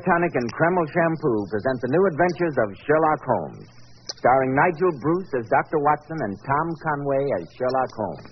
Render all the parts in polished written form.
Tonic and Kreml Shampoo present the new adventures of Sherlock Holmes, starring Nigel Bruce as Dr. Watson and Tom Conway as Sherlock Holmes.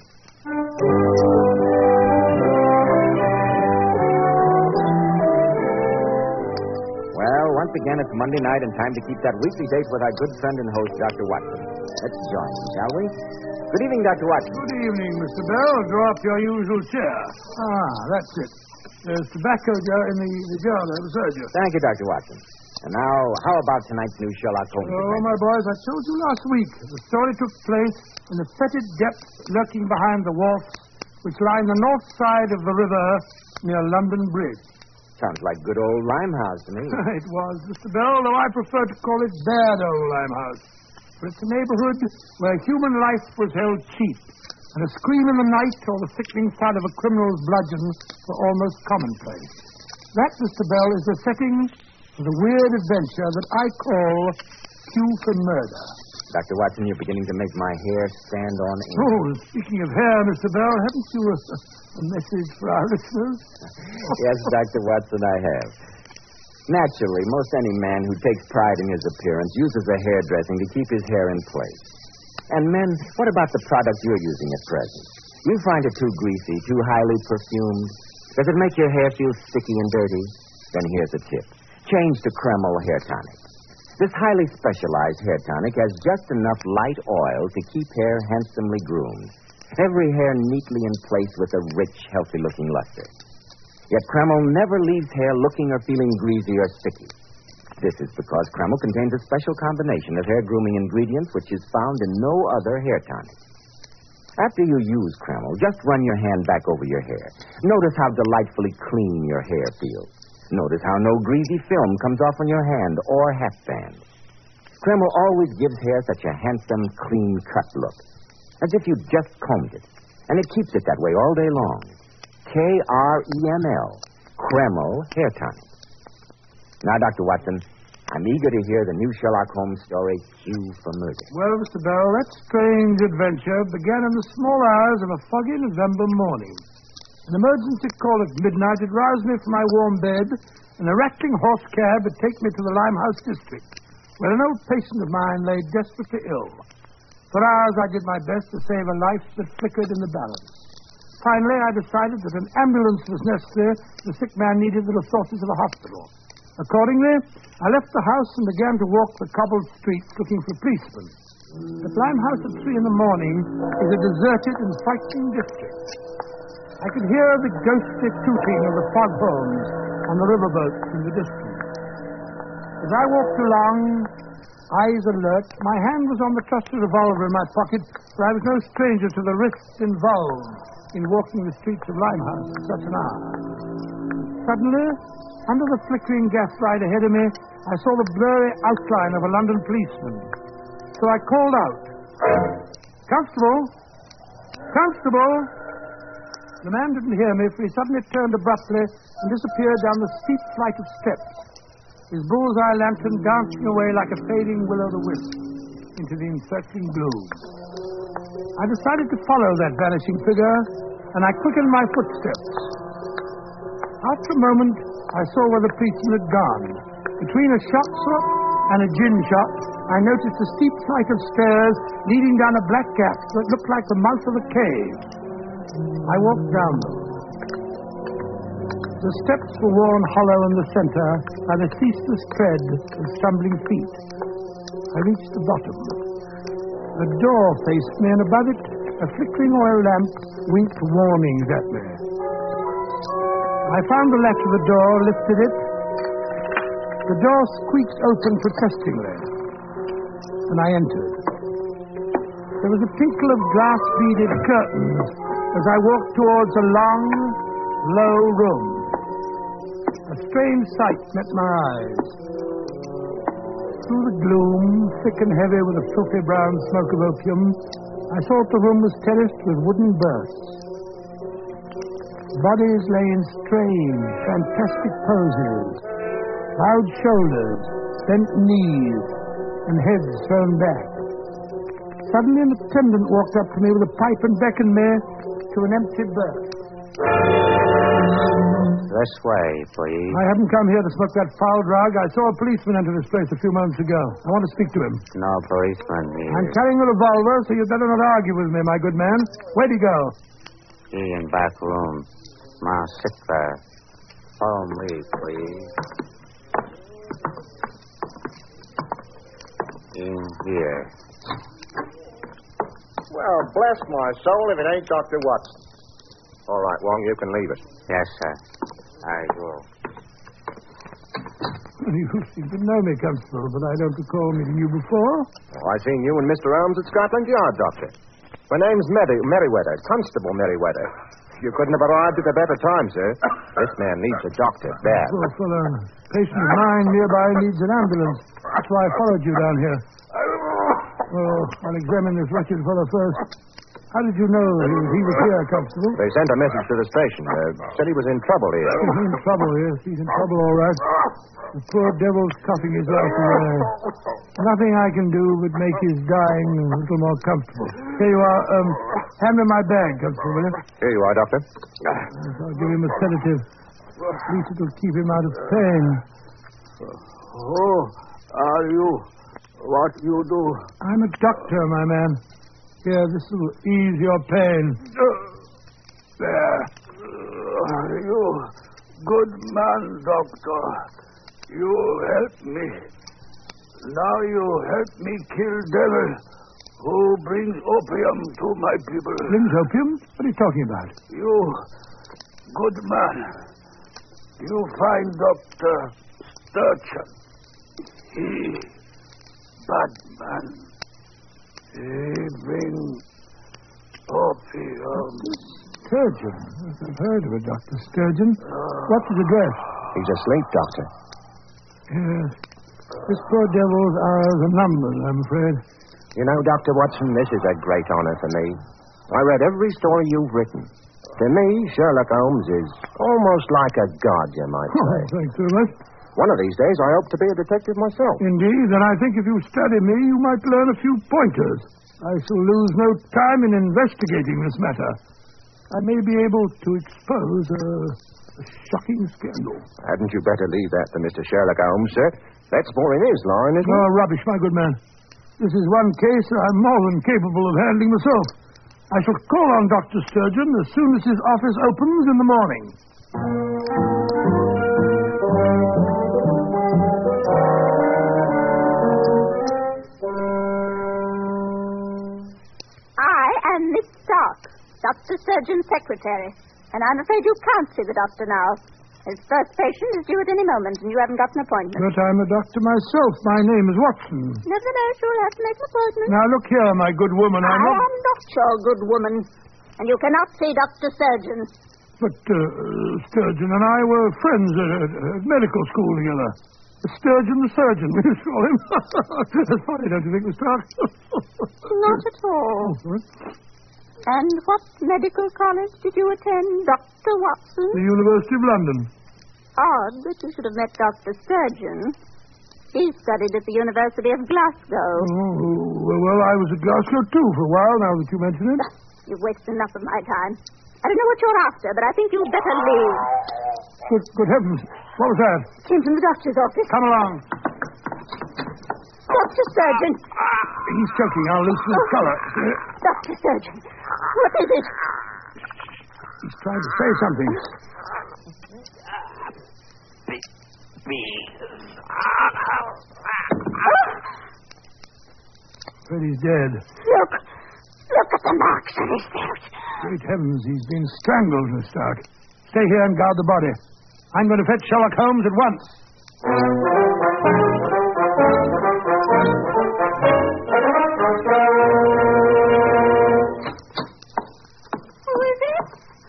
Well, once again, it's Monday night and time to keep that weekly date with our good friend and host, Dr. Watson. Let's join him, shall we? Good evening, Dr. Watson. Good evening, Mr. Bell. Draw up your usual chair. That's it. There's tobacco in the jar there beside you. Thank you, Dr. Watson. And now, how about tonight's new Sherlock Holmes? Oh, my boys, I told you last week. The story took place in the fetid depths lurking behind the wharfs which line the north side of the river near London Bridge. Sounds like good old Limehouse to me. It was, Mr. Bell, though I prefer to call it bad old Limehouse. For it's a neighborhood where human life was held cheap, and a scream in the night or the sickening thud of a criminal's bludgeon were almost commonplace. That, Mr. Bell, is the setting for the weird adventure that I call Q for Murder. Dr. Watson, you're beginning to make my hair stand on end. Oh, speaking of hair, Mr. Bell, haven't you a message for our listeners? Yes, Dr. Watson, I have. Naturally, most any man who takes pride in his appearance uses a hairdressing to keep his hair in place. And men, what about the product you're using at present? You find it too greasy, too highly perfumed? Does it make your hair feel sticky and dirty? Then here's a tip. Change to Kreml Hair Tonic. This highly specialized hair tonic has just enough light oil to keep hair handsomely groomed. Every hair neatly in place with a rich, healthy-looking luster. Yet Kreml never leaves hair looking or feeling greasy or sticky. This is because Kreml contains a special combination of hair grooming ingredients which is found in no other hair tonic. After you use Kreml, just run your hand back over your hair. Notice how delightfully clean your hair feels. Notice how no greasy film comes off on your hand or hatband. Kreml always gives hair such a handsome, clean-cut look, as if you just combed it. And it keeps it that way all day long. Kreml, Kreml Hair Tonic. Now, Dr. Watson, I'm eager to hear the new Sherlock Holmes story, Q for Murder. Well, Mr. Bell, that strange adventure began in the small hours of a foggy November morning. An emergency call at midnight had roused me from my warm bed, and a rattling horse cab had taken me to the Limehouse district, where an old patient of mine lay desperately ill. For hours I did my best to save a life that flickered in the balance. Finally, I decided that an ambulance was necessary. The sick man needed the resources of a hospital. Accordingly, I left the house and began to walk the cobbled streets looking for policemen. The Limehouse at 3 in the morning is a deserted and frightening district. I could hear the ghostly tooting of the foghorns on the riverboats in the distance. As I walked along, eyes alert, my hand was on the trusty revolver in my pocket, for I was no stranger to the risks involved in walking the streets of Limehouse at such an hour. Suddenly, under the flickering gaslight ahead of me, I saw the blurry outline of a London policeman. So I called out, "Constable! Constable!" The man didn't hear me, for he suddenly turned abruptly and disappeared down the steep flight of steps, his bullseye lantern dancing away like a fading will-o'-the-wisp into the encircling gloom. I decided to follow that vanishing figure, and I quickened my footsteps. After a moment, I saw where the policeman had gone. Between a shop and a gin shop, I noticed a steep flight of stairs leading down a black gap that looked like the mouth of a cave. I walked down them. The steps were worn hollow in the center by the ceaseless tread of stumbling feet. I reached the bottom. A door faced me, and above it, a flickering oil lamp winked warnings at me. I found the latch of the door, lifted it. The door squeaked open protestingly, and I entered. There was a tinkle of glass-beaded curtains as I walked towards a long, low room. A strange sight met my eyes. Through the gloom, thick and heavy with the filthy brown smoke of opium, I saw that the room was terraced with wooden berths. Bodies lay in strange, fantastic poses. Bowed shoulders, bent knees, and heads thrown back. Suddenly an attendant walked up to me with a pipe and beckoned me to an empty berth. This way, please. I haven't come here to smoke that foul drug. I saw a policeman enter this place a few moments ago. I want to speak to him. No policeman here. I'm carrying a revolver, so you'd better not argue with me, my good man. Where'd he go? He in back room. Ma, sit there. Follow me, please. In here. Well, bless my soul if it ain't Dr. Watson. All right, Wong, you can leave us. Yes, sir. I will. You seem to know me, Constable, but I don't recall meeting you before. Oh, I seen you and Mr. Elms at Scotland Yard, Doctor. My name's Merriweather, Constable Merriweather. You couldn't have arrived at a better time, sir. This man needs a doctor, bad. Poor fellow. A patient of mine nearby needs an ambulance. That's why I followed you down here. Oh, I'll examine this wretched fellow first. How did you know he was here, Constable? They sent a message to the station. Said he was in trouble here. He's in trouble, yes. He's in trouble, all right. The poor devil's coughing his life away. Nothing I can do but make his dying a little more comfortable. Here you are. Hand me my bag, Constable, will you? Here you are, Doctor. Yes, I'll give him a sedative. At least it'll keep him out of pain. Who are you? What you do? I'm a doctor, my man. Here, this will ease your pain. There. You good man, doctor. You help me. Now you help me kill devil who brings opium to my people. Brings opium? What are you talking about? You good man. You find Dr. Sturgeon. He bad man. He brings opium. Sturgeon? I've heard of it, Dr. Sturgeon. What's his address? He's asleep, Doctor. Yes. This poor devil's hours are numbered, I'm afraid. You know, Dr. Watson, this is a great honor for me. I read every story you've written. To me, Sherlock Holmes is almost like a god, you might say. Thanks very much. One of these days, I hope to be a detective myself. Indeed, and I think if you study me, you might learn a few pointers. I shall lose no time in investigating this matter. I may be able to expose a shocking scandal. Hadn't you better leave that to Mr. Sherlock Holmes, sir? That's more in his line, isn't it? Oh, rubbish, my good man. This is one case I'm more than capable of handling myself. I shall call on Dr. Sturgeon as soon as his office opens in the morning. I am Miss Stark, Dr. Sturgeon's secretary, and I'm afraid you can't see the doctor now. His first patient is due at any moment, and you haven't got an appointment. But I'm a doctor myself. My name is Watson. Nevertheless, you'll have to make an appointment. Now, look here, my good woman. I am not your good woman, and you cannot see Dr. Sturgeon. But Sturgeon and I were friends at medical school together. Sturgeon the surgeon, we used to call him. That's funny, don't you think, Miss Stark? Not at all. And what medical college did you attend, Dr. Watson? The University of London. Odd that you should have met Dr. Sturgeon. He studied at the University of Glasgow. Oh, well, I was at Glasgow, too, for a while, now that you mention it. You've wasted enough of my time. I don't know what you're after, but I think you'd better leave. Good heavens. What was that? Came from the doctor's office. Come along. Dr. Sturgeon. He's choking. I'll loosen his collar. Dr. Sturgeon. What is it? He's trying to say something. Freddy's dead. Look at the marks on his throat. Great heavens, he's been strangled, Miss Stark. Stay here and guard the body. I'm going to fetch Sherlock Holmes at once. Who is it?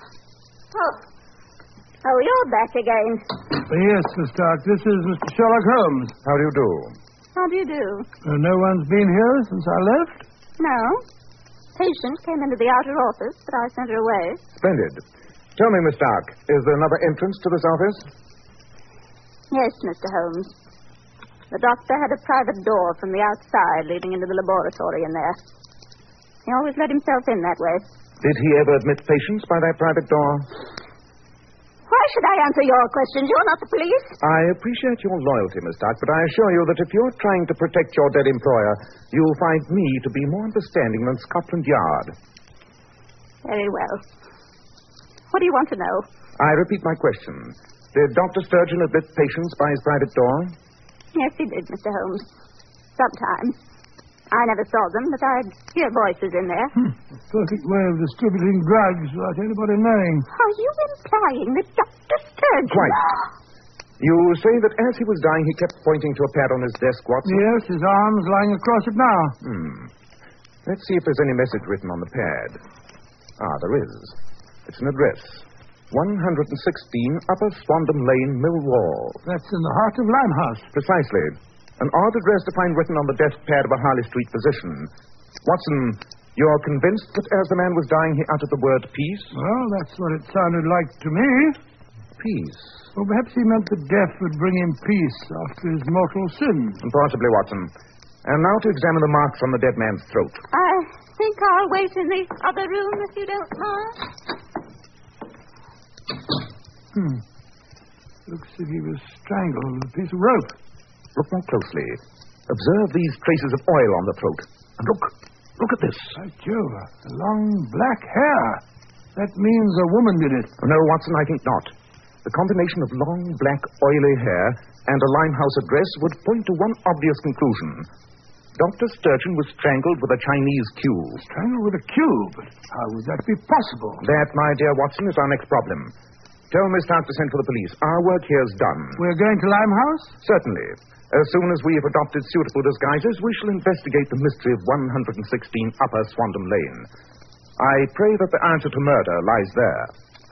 Oh, you're back again. Yes, Miss Stark. This is Mr. Sherlock Holmes. How do you do? How do you do? No one's been here since I left? No. Patient came into the outer office, but I sent her away. Splendid. Tell me, Miss Stark, is there another entrance to this office? Yes, Mr. Holmes. The doctor had a private door from the outside leading into the laboratory in there. He always let himself in that way. Did he ever admit patients by that private door? Why Why should I answer your questions? You're not the police. I appreciate your loyalty, Miss Stark, but I assure you that if you're trying to protect your dead employer, you'll find me to be more understanding than Scotland Yard. Very well. What do you want to know? I repeat my question. Did Dr. Sturgeon admit patients by his private door? Yes, he did, Mr. Holmes. Sometimes. I never saw them, but I'd hear voices in there. A perfect way of distributing drugs without anybody knowing. Are you implying that Dr. Sturgeon... Quite. You say that as he was dying, he kept pointing to a pad on his desk, Watson? Yes, his arm's lying across it now. Let's see if there's any message written on the pad. There is. It's an address. 116 Upper Swandam Lane, Millwall. That's in the heart of Limehouse. Precisely. An odd address to find written on the desk pad of a Harley Street physician. Watson, you're convinced that as the man was dying, he uttered the word peace? Well, that's what it sounded like to me. Peace. Well, perhaps he meant that death would bring him peace after his mortal sins. Possibly, Watson. And now to examine the marks on the dead man's throat. I think I'll wait in the other room, if you don't mind. Looks as if he was strangled with a piece of rope. Look more closely. Observe these traces of oil on the throat. And look at this. By Jove, a long black hair. That means a woman did it. No, Watson, I think not. The combination of long, black, oily hair and a Limehouse address would point to one obvious conclusion. Dr. Sturgeon was strangled with a Chinese cue. Strangled with a cue? But how would that be possible? That, my dear Watson, is our next problem. Tell Miss Stark to send for the police. Our work here's done. We're going to Limehouse? Certainly. As soon as we have adopted suitable disguises, we shall investigate the mystery of 116 Upper Swandam Lane. I pray that the answer to murder lies there.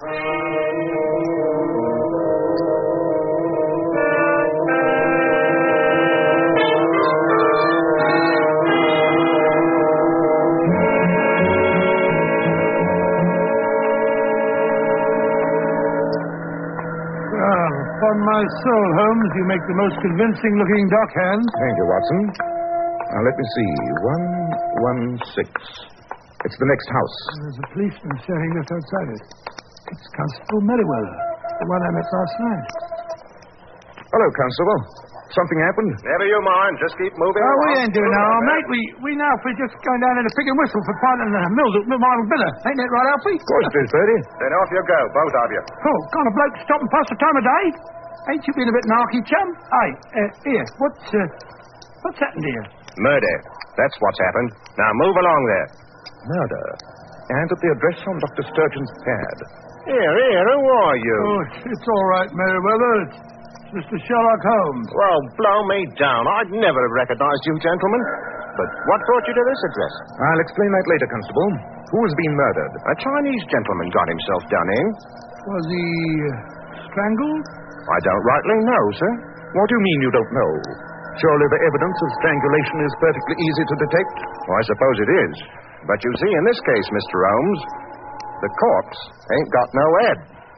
Upon my soul, Holmes, you make the most convincing-looking dockhand. Thank you, Watson. Now, let me see. 116. It's the next house. There's a policeman standing just outside it. It's Constable Merriweather, the one I met last night. Hello, Constable. Something happened? Never you mind. Just keep moving Oh, along. we ain't doing now, mate. We now we're just going down there to pick and whistle for part of the Marble Biller. Ain't that right, Alfie? Of course it is, Bertie. Then off you go, both of you. Oh, can't a bloke stop and pass the time of day? Ain't you been a bit narky, chum? Hey, here, what's happened here? Murder. That's what's happened. Now move along there. Murder. And at the address on Dr. Sturgeon's pad. Here, who are you? Oh, it's all right, Merriweather. It's Mr. Sherlock Holmes. Well, blow me down. I'd never have recognized you, gentlemen. But what brought you to this address? I'll explain that later, Constable. Who has been murdered? A Chinese gentleman got himself done in. Was he strangled? I don't rightly know, sir. What do you mean you don't know? Surely the evidence of strangulation is perfectly easy to detect. Well, I suppose it is. But you see, in this case, Mr. Holmes, the corpse ain't got no head.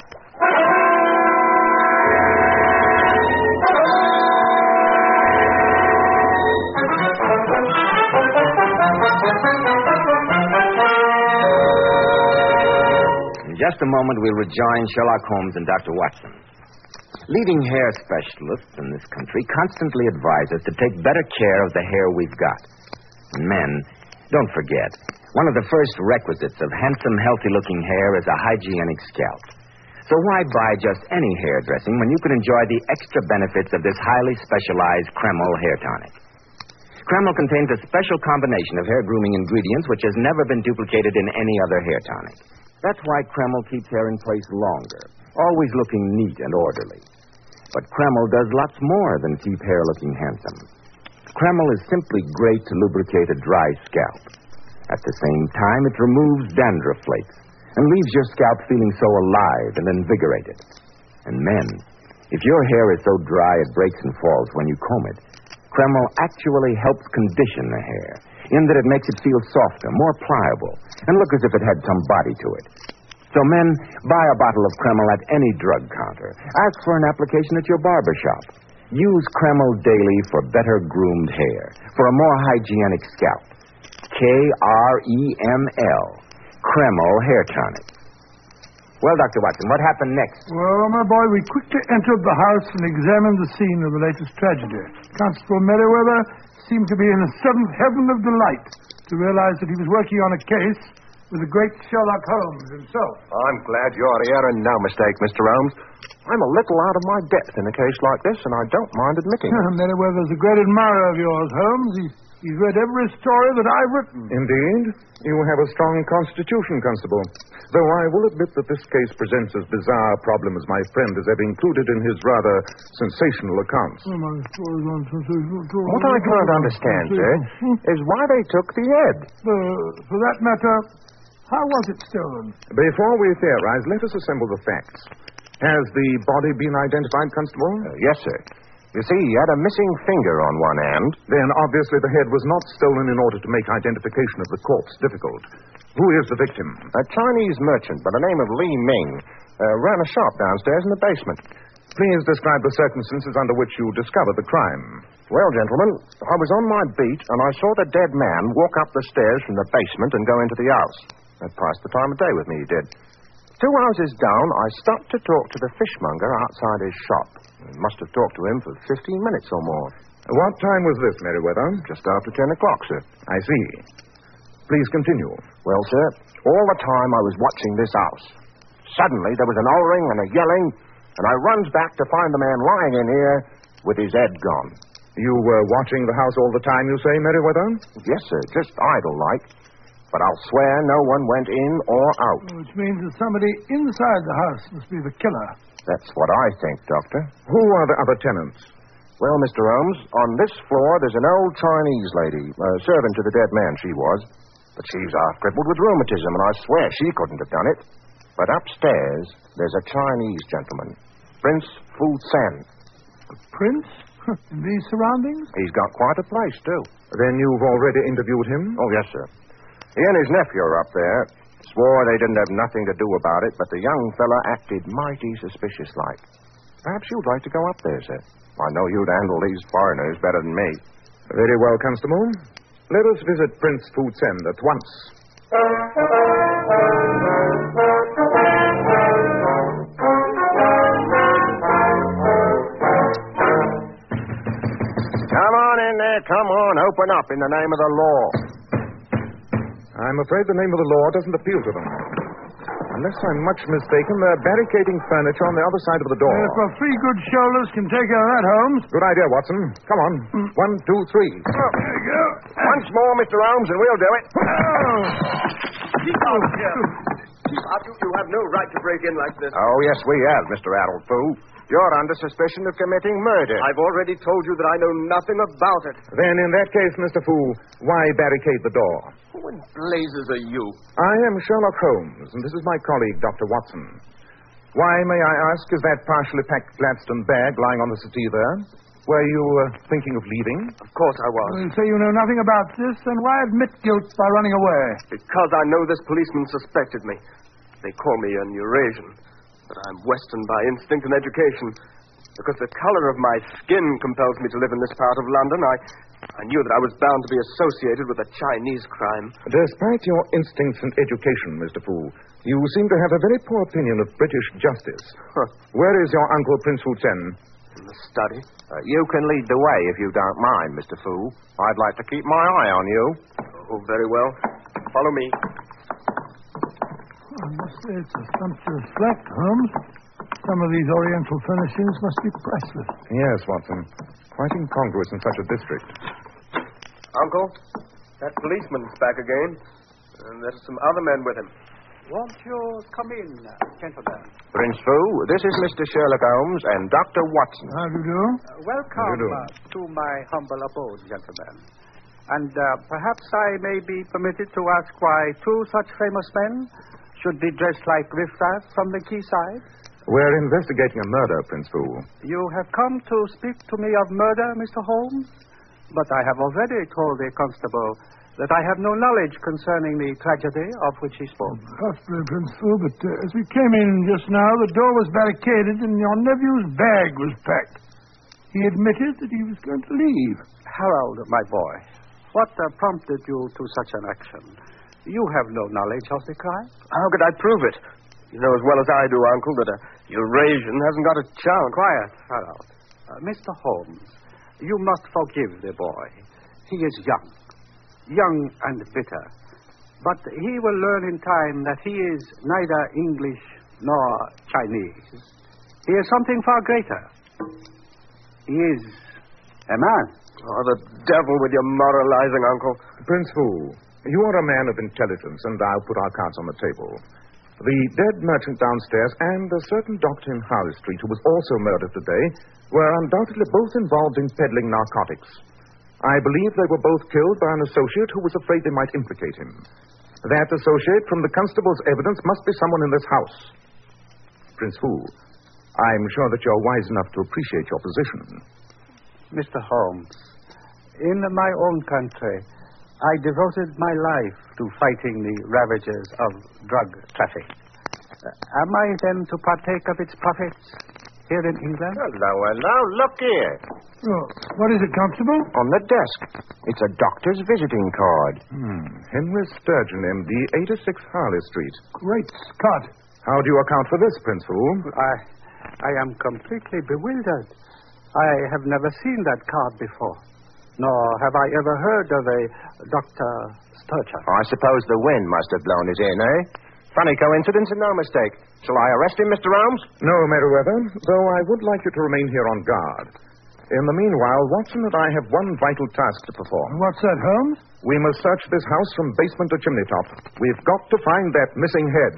In just a moment, we'll rejoin Sherlock Holmes and Dr. Watson. Leading hair specialists in this country constantly advise us to take better care of the hair we've got. And men, don't forget, one of the first requisites of handsome, healthy-looking hair is a hygienic scalp. So why buy just any hairdressing when you can enjoy the extra benefits of this highly specialized Kreml hair tonic? Kreml contains a special combination of hair grooming ingredients which has never been duplicated in any other hair tonic. That's why Kreml keeps hair in place longer, always looking neat and orderly. But Kreml does lots more than keep hair looking handsome. Kreml is simply great to lubricate a dry scalp. At the same time, it removes dandruff flakes and leaves your scalp feeling so alive and invigorated. And men, if your hair is so dry it breaks and falls when you comb it, Kreml actually helps condition the hair, in that it makes it feel softer, more pliable, and look as if it had some body to it. So, men, buy a bottle of Kreml at any drug counter. Ask for an application at your barber shop. Use Kreml daily for better groomed hair, for a more hygienic scalp. Kreml, Kreml Hair Tonic. Well, Dr. Watson, what happened next? Well, my boy, we quickly entered the house and examined the scene of the latest tragedy. Constable Merriweather seemed to be in a seventh heaven of delight to realize that he was working on a case with the great Sherlock Holmes himself. I'm glad you're here and no mistake, Mr. Holmes. I'm a little out of my depth in a case like this, and I don't mind admitting it. Merriweather's a great admirer of yours, Holmes. He's read every story that I've written. Indeed. You have a strong constitution, Constable. Though I will admit that this case presents as bizarre a problem as my friend has ever included in his rather sensational accounts. What I can't understand, sir, is why they took the head. For that matter, how was it stolen? Before we theorize, let us assemble the facts. Has the body been identified, Constable? Yes, sir. You see, he had a missing finger on one hand. Then obviously the head was not stolen in order to make identification of the corpse difficult. Who is the victim? A Chinese merchant by the name of Li Ming ran a shop downstairs in the basement. Please describe the circumstances under which you discovered the crime. Well, gentlemen, I was on my beat and I saw the dead man walk up the stairs from the basement and go into the house. That passed the time of day with me, he did. 2 houses down, I stopped to talk to the fishmonger outside his shop. I must have talked to him for 15 minutes or more. What time was this, Merriweather? Just after 10 o'clock, sir. I see. Please continue. Well, sir, all the time I was watching this house. Suddenly there was an hollering and a yelling, and I runs back to find the man lying in here with his head gone. You were watching the house all the time, you say, Merriweather? Yes, sir, just idle-like. But I'll swear no one went in or out. Which means that somebody inside the house must be the killer. That's what I think, Doctor. Who are the other tenants? Well, Mr. Holmes, on this floor there's an old Chinese lady, a servant to the dead man she was. But she's half crippled with rheumatism, and I swear she couldn't have done it. But upstairs, there's a Chinese gentleman, Prince Fu Sen. A prince? In these surroundings? He's got quite a place, too. Then you've already interviewed him? Oh, yes, sir. He and his nephew are up there. Swore they didn't have nothing to do about it, but the young fella acted mighty suspicious-like. Perhaps you'd like to go up there, sir. I know you'd handle these foreigners better than me. Very well, Constable. Let us visit Prince Fu Sen at once. Come on in there, come on. Open up in the name of the law. I'm afraid the name of the law doesn't appeal to them. Unless I'm much mistaken, they're barricading furniture on the other side of the door. For 3 good shoulders can take care of that, Holmes. Good idea, Watson. Come on. 1, 2, 3. There you go. Once more, Mr. Holmes, and we'll do it. Keep out here. Keep out. You have no right to break in like this. Oh, yes, we have, Mr. Addlefoo. You're under suspicion of committing murder. I've already told you that I know nothing about it. Then, in that case, Mr. Fu, why barricade the door? Who in blazes are you? I am Sherlock Holmes, and this is my colleague, Dr. Watson. Why, may I ask, is that partially packed Gladstone bag lying on the settee there? Were you thinking of leaving? Of course I was. You say you know nothing about this, then why admit guilt by running away? Because I know this policeman suspected me. They call me an Eurasian, but I'm Western by instinct and education. Because the color of my skin compels me to live in this part of London, I knew that I was bound to be associated with a Chinese crime. Despite your instincts and education, Mr. Fu, you seem to have a very poor opinion of British justice. Where is your uncle, Prince Fu Sen? In the study. You can lead the way if you don't mind, Mr. Fu. I'd like to keep my eye on you. Oh, very well. Follow me. I must say it's a sumptuous flat, Holmes. Some of these Oriental furnishings must be priceless. Yes, Watson. Quite incongruous in such a district. Uncle, that policeman's back again. And there's some other men with him. Won't you come in, gentlemen? Prince Fu, this is Mr. Sherlock Holmes and Dr. Watson. How do you do? Welcome to my humble abode, gentlemen. And perhaps I may be permitted to ask why 2 such famous men should be dressed like riffraff from the quayside? We're investigating a murder, Prince Fu. You have come to speak to me of murder, Mr. Holmes? But I have already told the constable that I have no knowledge concerning the tragedy of which he spoke. Possibly, Prince Fu, but as we came in just now, the door was barricaded and your nephew's bag was packed. He admitted that he was going to leave. Harold, my boy, what prompted you to such an action? You have no knowledge of the crime. How could I prove it? You know as well as I do, Uncle, that a Eurasian hasn't got a chance. Quiet, fellow. Mr. Holmes, you must forgive the boy. He is young and bitter. But he will learn in time that he is neither English nor Chinese. He is something far greater. He is a man. Oh, the devil with your moralizing, Uncle. Prince Fu, you are a man of intelligence, and I'll put our cards on the table. The dead merchant downstairs and a certain doctor in Harley Street who was also murdered today were undoubtedly both involved in peddling narcotics. I believe they were both killed by an associate who was afraid they might implicate him. That associate, from the constable's evidence, must be someone in this house. Prince Fu, I'm sure that you're wise enough to appreciate your position. Mr. Holmes, in my own country, I devoted my life to fighting the ravages of drug traffic. Am I then to partake of its profits here in England? Hello. Look here. Oh, what is it, Constable? On the desk. It's a doctor's visiting card. Henry Sturgeon, M.D., 86 Harley Street. Great Scott. How do you account for this, Prince Fu? I am completely bewildered. I have never seen that card before. Nor have I ever heard of a Dr. Sturgeon. I suppose the wind must have blown it in, eh? Funny coincidence and no mistake. Shall I arrest him, Mr. Holmes? No, Meriwether, though I would like you to remain here on guard. In the meanwhile, Watson and I have one vital task to perform. What's that, Holmes? We must search this house from basement to chimney top. We've got to find that missing head.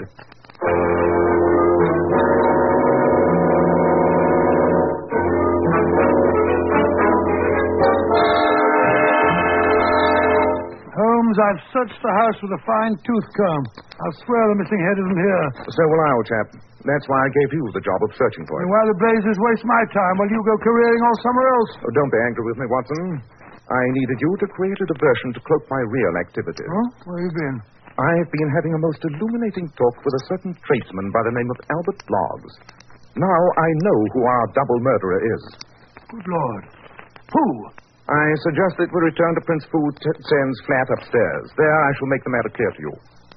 Holmes, I've searched the house with a fine-tooth comb. I'll swear the missing head isn't here. So will I, old chap. That's why I gave you the job of searching for it. And why the blazes waste my time while you go careering all somewhere else? Oh, don't be angry with me, Watson. I needed you to create a diversion to cloak my real activities. Oh? Where have you been? I've been having a most illuminating talk with a certain tradesman by the name of Albert Bloggs. Now I know who our double murderer is. Good Lord. Who? I suggest that we return to Prince Fu Tsen's flat upstairs. There I shall make the matter clear to you.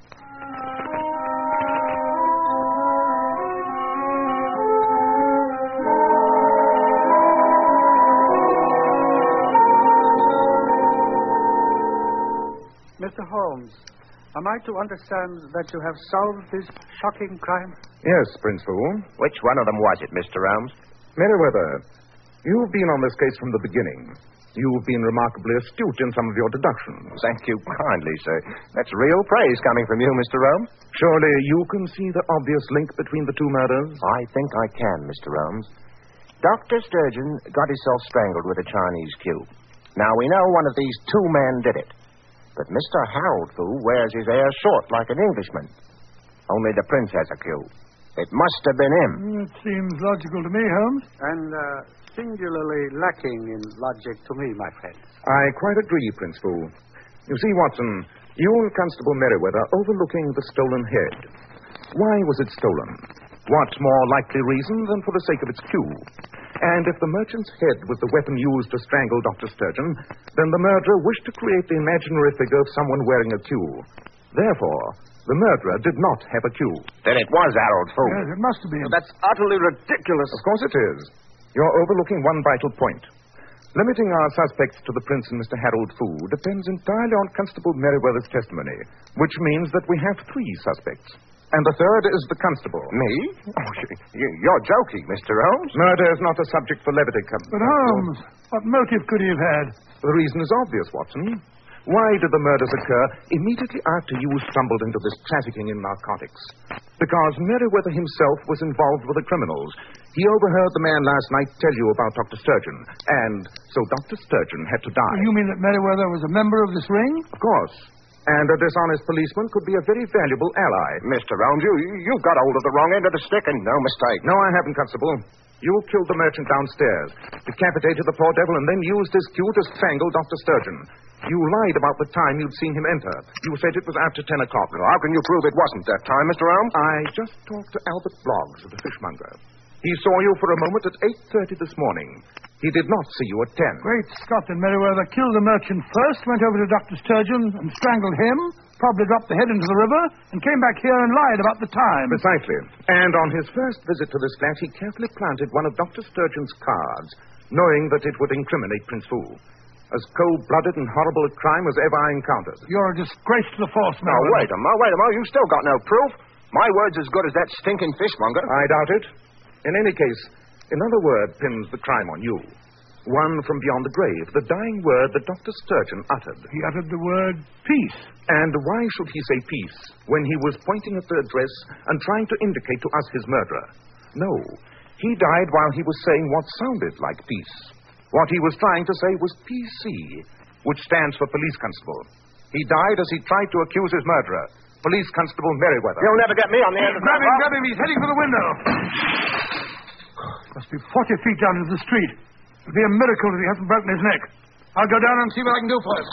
Mr. Holmes, am I to understand that you have solved this shocking crime? Yes, Prince Fu. Which one of them was it, Mr. Holmes? Meriwether, you've been on this case from the beginning. You've been remarkably astute in some of your deductions. Thank you kindly, sir. That's real praise coming from you, Mr. Holmes. Surely you can see the obvious link between the two murders? I think I can, Mr. Holmes. Dr. Sturgeon got himself strangled with a Chinese cube. Now, we know one of these two men did it. But Mr. Harold Fu wears his hair short like an Englishman. Only the prince has a cube. It must have been him. It seems logical to me, Holmes. And singularly lacking in logic to me, my friend. I quite agree, Prince Fu. You see, Watson, you and Constable Meriwether overlooking the stolen head. Why was it stolen? What more likely reason than for the sake of its cube? And if the merchant's head was the weapon used to strangle Dr. Sturgeon, then the murderer wished to create the imaginary figure of someone wearing a cube. Therefore, the murderer did not have a cube. Then it was Harold Fu. Yes, it must have been. That's utterly ridiculous. Of course it is. You're overlooking one vital point. Limiting our suspects to the prince and Mr. Harold Fu depends entirely on Constable Meriwether's testimony, which means that we have 3 suspects. And the third is the constable. Me? Oh, you're joking, Mr. Holmes. Murder is not a subject for levity, But Holmes, what motive could he have had? The reason is obvious, Watson. Why did the murders occur immediately after you stumbled into this trafficking in narcotics? Because Meriwether himself was involved with the criminals. He overheard the man last night tell you about Dr. Sturgeon, and so Dr. Sturgeon had to die. You mean that Meriwether was a member of this ring? Of course. And a dishonest policeman could be a very valuable ally. Mr. Holmes, you've got hold of the wrong end of the stick, and no mistake. No, I haven't, Constable. You killed the merchant downstairs, decapitated the poor devil, and then used his cue to strangle Dr. Sturgeon. You lied about the time you'd seen him enter. You said it was after 10 o'clock. Well, how can you prove it wasn't that time, Mr. Holmes? I just talked to Albert Bloggs, the fishmonger. He saw you for a moment at 8:30 this morning. He did not see you at 10. Great Scott, and Merriweather killed the merchant first, went over to Dr. Sturgeon and strangled him, probably dropped the head into the river, and came back here and lied about the time. Precisely. And on his first visit to this flat, he carefully planted one of Dr. Sturgeon's cards, knowing that it would incriminate Prince Fu. As cold-blooded and horrible a crime as ever I encountered. You're a disgrace to the force, Now, Merriweather. wait a moment. You still got no proof. My word's as good as that stinking fishmonger. I doubt it. In any case, another word pins the crime on you. One from beyond the grave, the dying word that Dr. Sturgeon uttered. He uttered the word peace. And why should he say peace when he was pointing at the address and trying to indicate to us his murderer? No, he died while he was saying what sounded like peace. What he was trying to say was PC, which stands for Police Constable. He died as he tried to accuse his murderer, Police Constable Merriweather. You'll never get me on the end of Grab him, he's heading for the window. Must be 40 feet down into the street. It'll be a miracle if he hasn't broken his neck. I'll go down and see what I can do for him.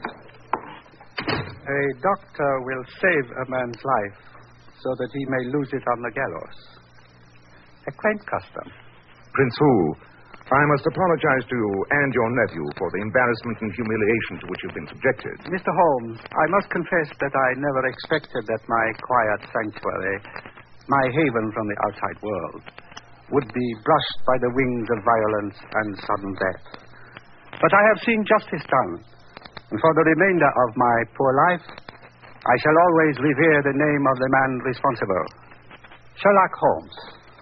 A doctor will save a man's life so that he may lose it on the gallows. A quaint custom. Prince Hu, I must apologize to you and your nephew for the embarrassment and humiliation to which you've been subjected. Mr. Holmes, I must confess that I never expected that my quiet sanctuary, my haven from the outside world, would be brushed by the wings of violence and sudden death. But I have seen justice done, and for the remainder of my poor life, I shall always revere the name of the man responsible, Sherlock Holmes.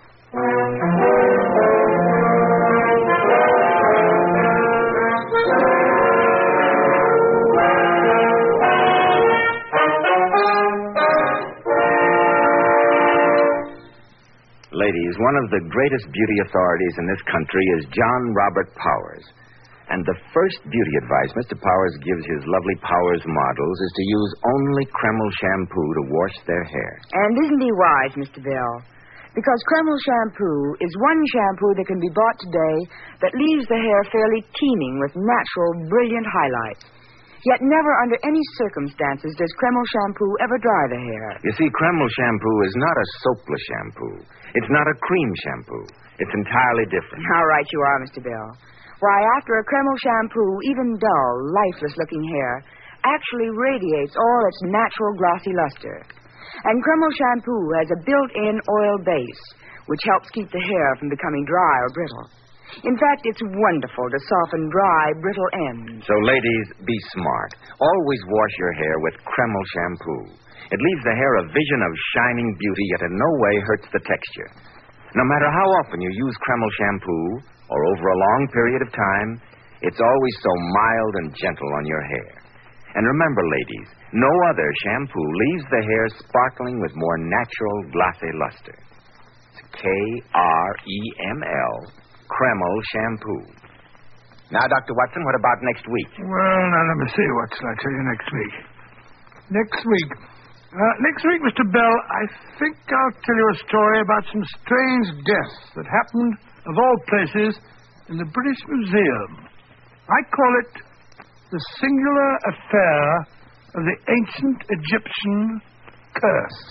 Ladies, one of the greatest beauty authorities in this country is John Robert Powers. And the first beauty advice Mr. Powers gives his lovely Powers models is to use only Kreml shampoo to wash their hair. And isn't he wise, Mr. Bell? Because Kreml shampoo is one shampoo that can be bought today that leaves the hair fairly teeming with natural, brilliant highlights. Yet never under any circumstances does Kreml shampoo ever dry the hair. You see, Kreml shampoo is not a soapless shampoo. It's not a cream shampoo. It's entirely different. How right you are, Mr. Bell. Why, after a Kreml shampoo, even dull, lifeless-looking hair actually radiates all its natural glossy luster. And Kreml shampoo has a built-in oil base, which helps keep the hair from becoming dry or brittle. In fact, it's wonderful to soften dry, brittle ends. So, ladies, be smart. Always wash your hair with Kreml shampoo. It leaves the hair a vision of shining beauty, yet in no way hurts the texture. No matter how often you use Kreml shampoo, or over a long period of time, it's always so mild and gentle on your hair. And remember, ladies, no other shampoo leaves the hair sparkling with more natural, glossy luster. It's Kreml, Kreml shampoo. Now, Dr. Watson, what about next week? Well, now, let me see. What shall I tell you next week? Next week, Mr. Bell, I think I'll tell you a story about some strange deaths that happened, of all places, in the British Museum. I call it the singular affair of the ancient Egyptian curse.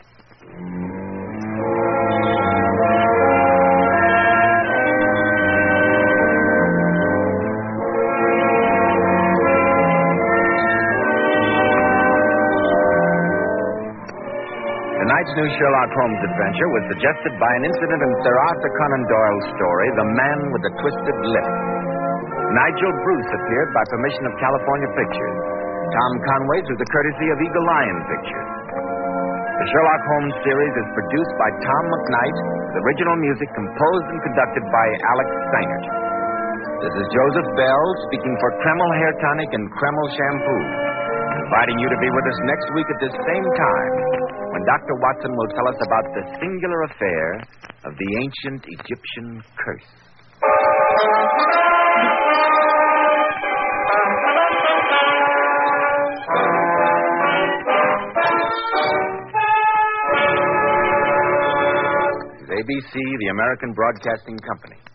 Tonight's new Sherlock Holmes adventure was suggested by an incident in Sir Arthur Conan Doyle's story, The Man with the Twisted Lip. Nigel Bruce appeared by permission of California Pictures. Tom Conway through the courtesy of Eagle Lion Pictures. The Sherlock Holmes series is produced by Tom McKnight, with original music composed and conducted by Alex Steinert. This is Joseph Bell speaking for Kreml Hair Tonic and Kreml Shampoo, inviting you to be with us next week at this same time, when Dr. Watson will tell us about the singular affair of the ancient Egyptian curse. This is ABC, the American Broadcasting Company.